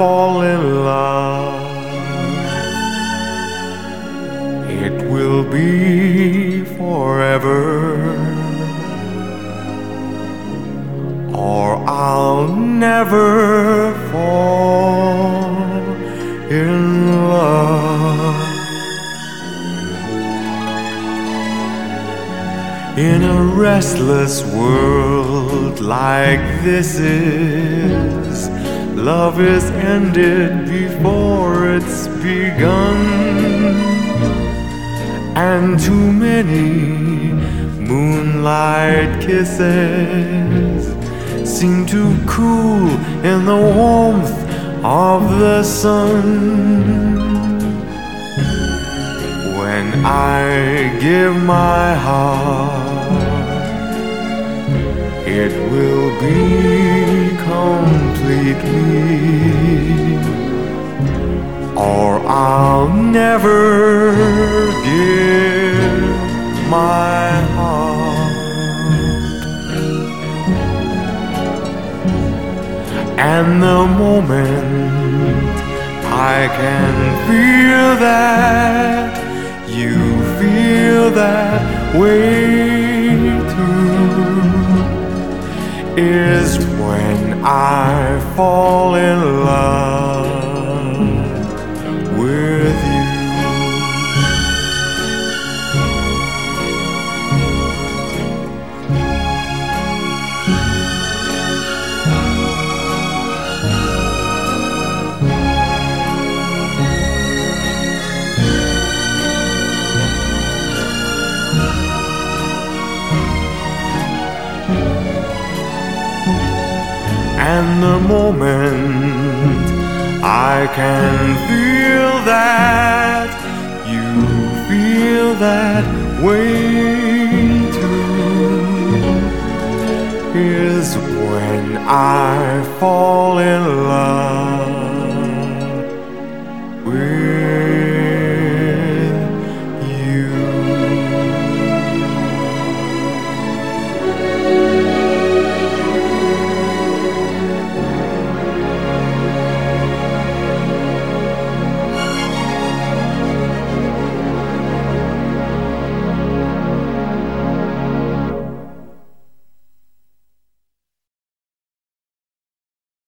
fall in love, it will be forever, or I'll never fall in love. In a restless world like this is, love is ended before it's begun, and too many moonlight kisses seem to cool in the warmth of the sun. When I give my heart, it will be completely, or I'll never give my heart. And the moment I can feel that you feel that way too is when I fall in love with you. And the moment I can feel that you feel that way too is when I fall in love